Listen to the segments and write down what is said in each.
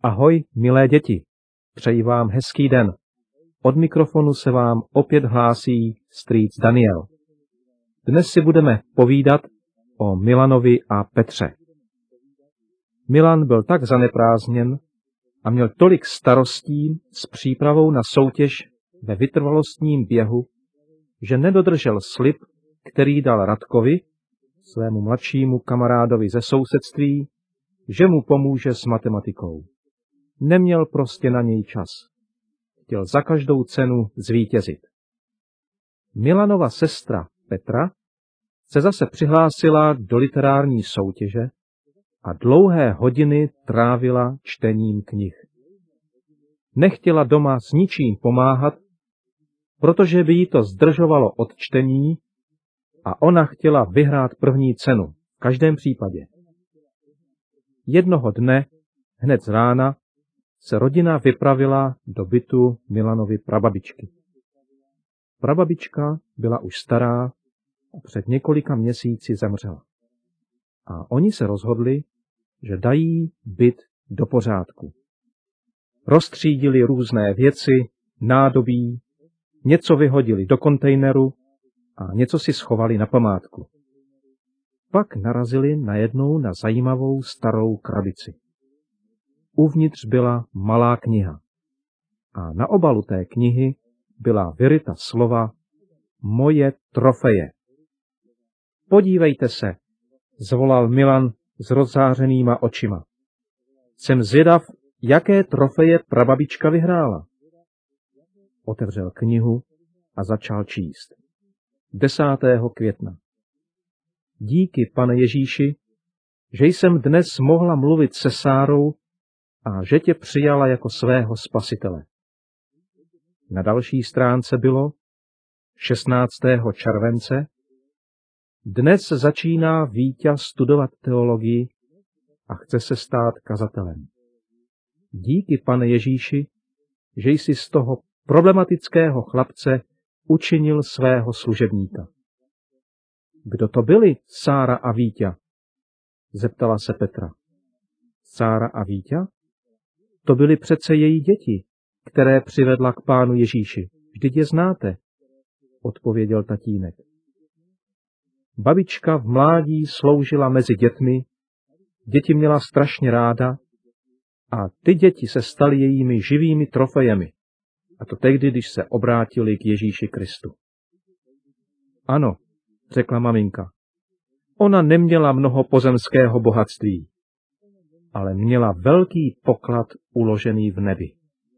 Ahoj, milé děti, přeji vám hezký den. Od mikrofonu se vám opět hlásí strýc Daniel. Dnes si budeme povídat o Milanovi a Petře. Milan byl tak zaneprázdněn a měl tolik starostí s přípravou na soutěž ve vytrvalostním běhu, že nedodržel slib, který dal Radkovi, svému mladšímu kamarádovi ze sousedství, že mu pomůže s matematikou. Neměl prostě na něj čas. Chtěl za každou cenu zvítězit. Milanova sestra Petra se zase přihlásila do literární soutěže a dlouhé hodiny trávila čtením knih. Nechtěla doma s ničím pomáhat, protože by jí to zdržovalo od čtení a ona chtěla vyhrát první cenu v každém případě. Jednoho dne, hned z rána, se rodina vypravila do bytu Milanovy prababičky. Prababička byla už stará a před několika měsíci zemřela. A oni se rozhodli, že dají byt do pořádku. Roztřídili různé věci, nádobí, něco vyhodili do kontejneru a něco si schovali na památku. Pak narazili najednou na zajímavou starou krabici. Uvnitř byla malá kniha a na obalu té knihy byla vyryta slova Moje trofeje. Podívejte se, zvolal Milan s rozzářenýma očima. Jsem zvědav, jaké trofeje prababička vyhrála. Otevřel knihu a začal číst. 10. května. Díky, Pane Ježíši, že jsem dnes mohla mluvit se Sárou a že tě přijala jako svého spasitele. Na další stránce bylo 16. července. Dnes začíná Víťa studovat teologii a chce se stát kazatelem. Díky, Pane Ježíši, že jsi z toho problematického chlapce učinil svého služebníka. Kdo to byli, Sára a Víťa? Zeptala se Petra. Sára a Víťa? To byly přece její děti, které přivedla k Pánu Ježíši. Vždyť je znáte, odpověděl tatínek. Babička v mládí sloužila mezi dětmi, děti měla strašně ráda a ty děti se staly jejími živými trofejemi, a to tehdy, když se obrátili k Ježíši Kristu. Ano, řekla maminka, ona neměla mnoho pozemského bohatství, ale měla velký poklad uložený v nebi.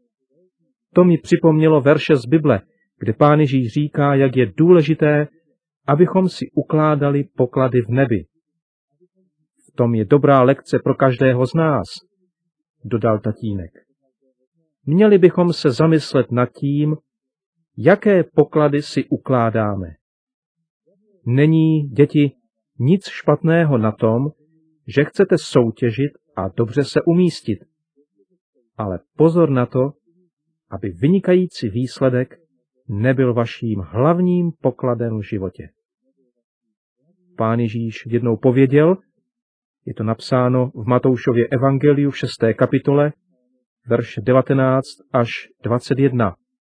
To mi připomnělo verše z Bible, kde Pán Ježíš říká, jak je důležité, abychom si ukládali poklady v nebi. V tom je dobrá lekce pro každého z nás, dodal tatínek. Měli bychom se zamyslet nad tím, jaké poklady si ukládáme. Není, děti, nic špatného na tom, že chcete soutěžit a dobře se umístit. Ale pozor na to, aby vynikající výsledek nebyl vaším hlavním pokladem v životě. Pán Ježíš jednou pověděl, je to napsáno v Matoušově evangeliu v 6. kapitole, verš 19 až 21.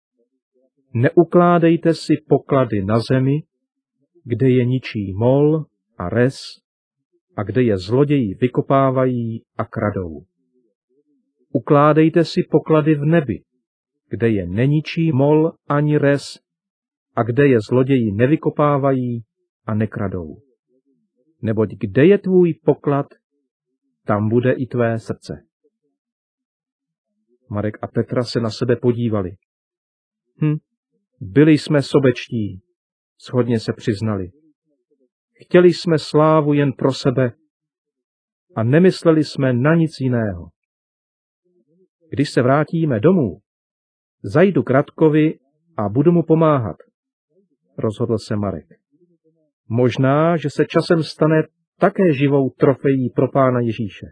Neukládejte si poklady na zemi, kde je ničí mol a res a kde je zloději vykopávají a kradou. Ukládejte si poklady v nebi, kde je neničí mol ani res a kde je zloději nevykopávají a nekradou. Neboť kde je tvůj poklad, tam bude i tvé srdce. Marek a Petra se na sebe podívali. Byli jsme sobečtí, shodně se přiznali. Chtěli jsme slávu jen pro sebe a nemysleli jsme na nic jiného. Když se vrátíme domů, zajdu k Radkovi a budu mu pomáhat, rozhodl se Marek. Možná, že se časem stane také živou trofejí pro Pána Ježíše.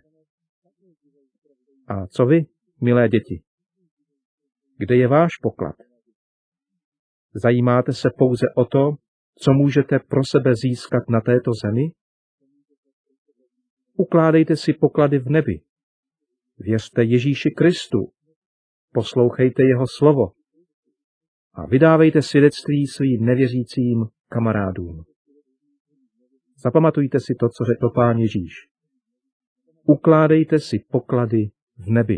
A co vy, milé děti? Kde je váš poklad? Zajímáte se pouze o to, co můžete pro sebe získat na této zemi? Ukládejte si poklady v nebi, věřte Ježíši Kristu, poslouchejte jeho slovo a vydávejte svědectví svým nevěřícím kamarádům. Zapamatujte si to, co řekl Pán Ježíš. Ukládejte si poklady v nebi.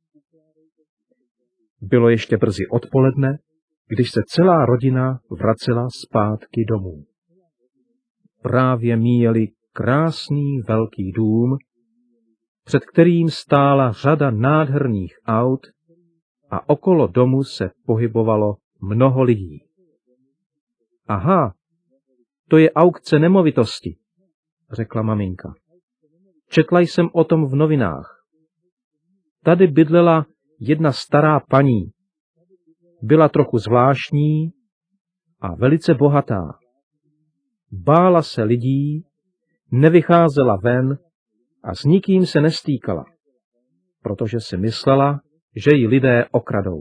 Bylo ještě brzy odpoledne, když se celá rodina vracela zpátky domů. Právě míjeli krásný velký dům, před kterým stála řada nádherných aut a okolo domu se pohybovalo mnoho lidí. Aha, to je aukce nemovitosti, řekla maminka. Četla jsem o tom v novinách. Tady bydlela jedna stará paní. Byla trochu zvláštní a velice bohatá. Bála se lidí, nevycházela ven a s nikým se nestýkala, protože si myslela, že ji lidé okradou.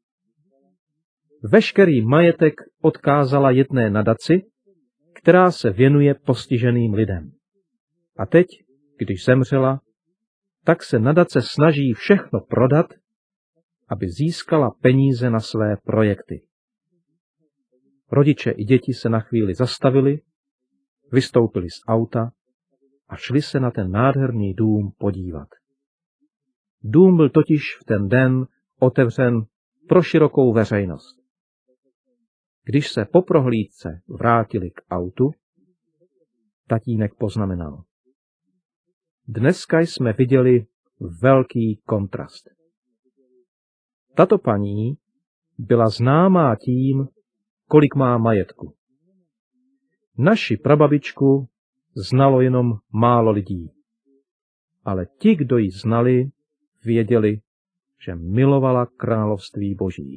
Veškerý majetek odkázala jedné nadaci, která se věnuje postiženým lidem. A teď, když zemřela, tak se nadace snaží všechno prodat, aby získala peníze na své projekty. Rodiče i děti se na chvíli zastavili, vystoupili z auta a šli se na ten nádherný dům podívat. Dům byl totiž v ten den otevřen pro širokou veřejnost. Když se po prohlídce vrátili k autu, tatínek poznamenal. Dneska jsme viděli velký kontrast. Tato paní byla známá tím, kolik má majetku. Naši prababičku znalo jenom málo lidí, ale ti, kdo ji znali, věděli, že milovala království Boží.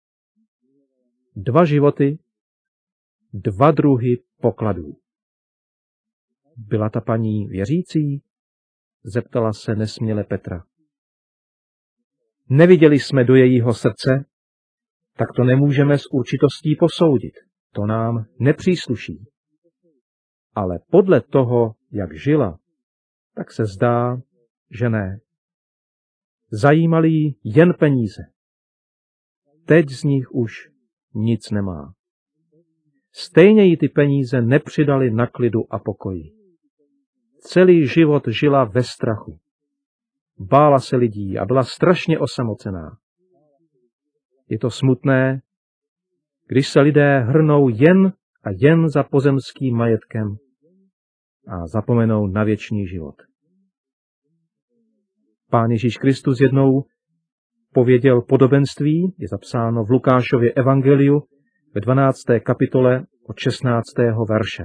2 životy, 2 druhy pokladů. Byla ta paní věřící? Zeptala se nesměle Petra. Neviděli jsme do jejího srdce, tak to nemůžeme s určitostí posoudit. To nám nepřísluší. Ale podle toho, jak žila, tak se zdá, že ne. Zajímaly ji jen peníze. Teď z nich už nic nemá. Stejně jí ty peníze nepřidaly na klidu a pokoji. Celý život žila ve strachu. Bála se lidí a byla strašně osamocená. Je to smutné, když se lidé hrnou jen a jen za pozemským majetkem a zapomenou na věčný život. Pán Ježíš Kristus jednou pověděl podobenství, je zapsáno v Lukášově evangeliu ve 12. kapitole od 16. verše.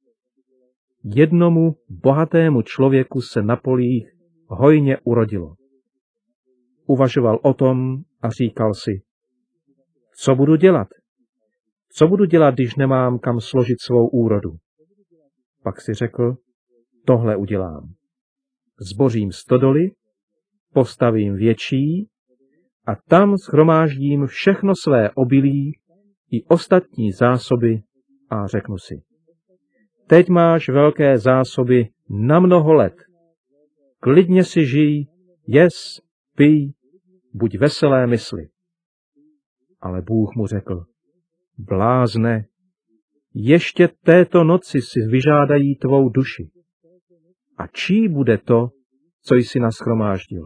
Jednomu bohatému člověku se na polích hojně urodilo. Uvažoval o tom a říkal si, co budu dělat? Co budu dělat, když nemám kam složit svou úrodu? Pak si řekl, tohle udělám. Zbořím stodoly, postavím větší a tam shromáždím všechno své obilí i ostatní zásoby a řeknu si. Teď máš velké zásoby na mnoho let. Klidně si žij, jes, pij, buď veselé mysli. Ale Bůh mu řekl, blázne, ještě této noci si vyžádají tvou duši. A čí bude to, co jsi nashromáždil?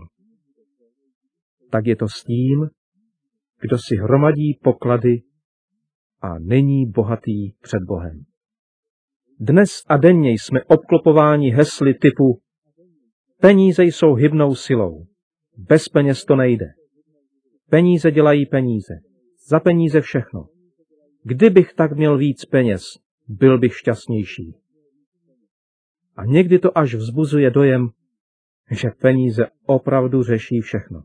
Tak je to s tím, kdo si hromadí poklady a není bohatý před Bohem. Dnes a denně jsme obklopováni hesly typu peníze jsou hybnou silou, bez peněz to nejde. Peníze dělají peníze, za peníze všechno. Kdybych tak měl víc peněz, byl bych šťastnější. A někdy to až vzbuzuje dojem, že peníze opravdu řeší všechno.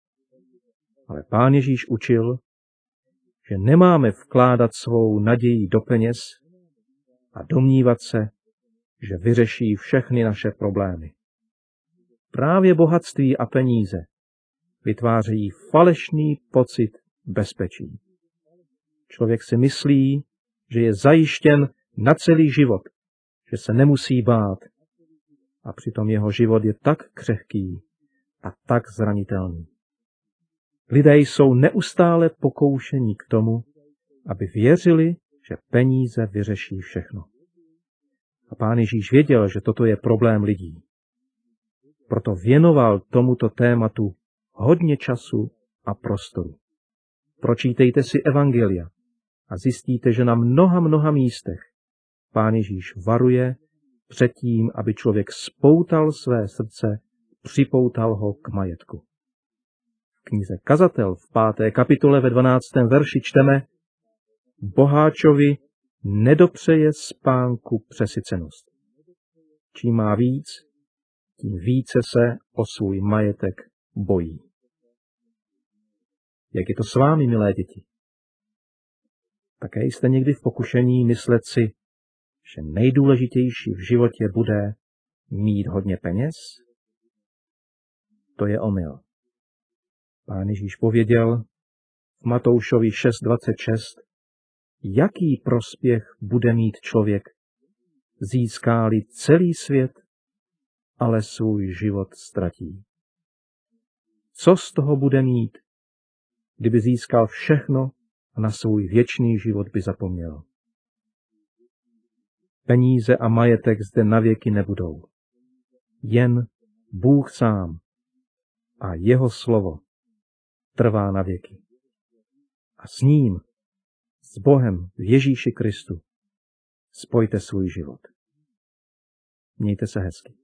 Ale Pán Ježíš učil, že nemáme vkládat svou naději do peněz a domnívat se, že vyřeší všechny naše problémy. Právě bohatství a peníze vytvářejí falešný pocit bezpečí. Člověk si myslí, že je zajištěn na celý život, že se nemusí bát. A přitom jeho život je tak křehký a tak zranitelný. Lidé jsou neustále pokoušení k tomu, aby věřili, že peníze vyřeší všechno. A Pán Ježíš věděl, že toto je problém lidí. Proto věnoval tomuto tématu hodně času a prostoru. Pročítejte si evangelia a zjistíte, že na mnoha místech Pán Ježíš varuje před tím, aby člověk spoutal své srdce, připoutal ho k majetku. V knize Kazatel v 5. kapitole ve 12. verši čteme: Boháčovi nedopřeje spánku přesycenost. Čím má víc, tím více se o svůj majetek bojí. Jak je to s vámi, milé děti? Také jste někdy v pokušení myslet si, že nejdůležitější v životě bude mít hodně peněz? To je omyl. Pán Ježíš pověděl v Matoušovi 6.26, jaký prospěch bude mít člověk, získá-li celý svět, ale svůj život ztratí. Co z toho bude mít, kdyby získal všechno a na svůj věčný život by zapomněl? Peníze a majetek zde navěky nebudou. Jen Bůh sám a jeho slovo trvá na věky. A s ním, s Bohem v Ježíši Kristu, spojte svůj život. Mějte se hezky.